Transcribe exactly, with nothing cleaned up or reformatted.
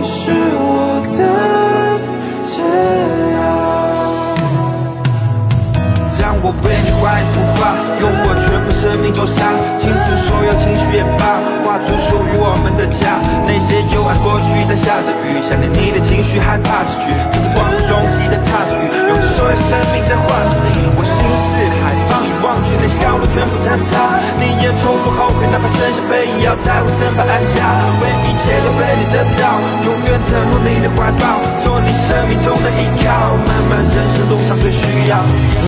是我的解药。让我为你画一幅画，用我全部生命做沙，倾注所有情绪也罢，画出属于我们的家。那些幽暗过去在下着雨，想念你的情绪，害怕失去，趁着光和勇气在踏着雨，用尽所有生命在画着你。我心似海，放眼望去，那些高楼全部坍塌，你也从不后悔，哪怕剩下背影，要在我身旁安家，为一切都被你得到，永远等候你的怀抱，做你生命中的依靠，漫漫人生路上最需要。